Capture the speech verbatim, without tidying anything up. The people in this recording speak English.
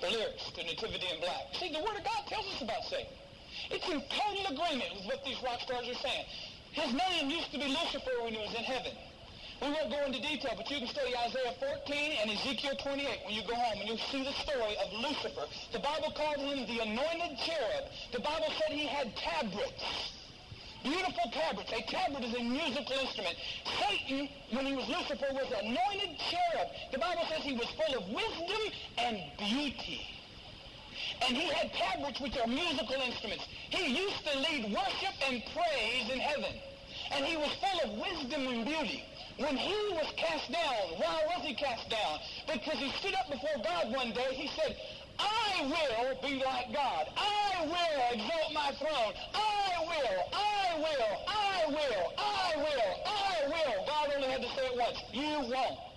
the lyrics, the Nativity in Black. See, the Word of God tells us about Satan. It's in total agreement with what these rock stars are saying. His name used to be Lucifer when he was in heaven. We won't go into detail, but you can study Isaiah fourteen and Ezekiel twenty-eight when you go home, and you'll see the story of Lucifer. The Bible called him the anointed cherub. The Bible said he had tabrets. Beautiful tabrets. A tabret is a musical instrument. Satan, when he was Lucifer, was an anointed cherub. The Bible says he was full of wisdom and beauty. And he had tabrets, which are musical instruments. He used to lead worship and praise in heaven. And he was full of wisdom and beauty. When he was cast down, why was he cast down? Because he stood up before God one day. He said, I will be like God. I will exalt my throne. I will, I will, I will, I will, I will. God only had to say it once. You won't.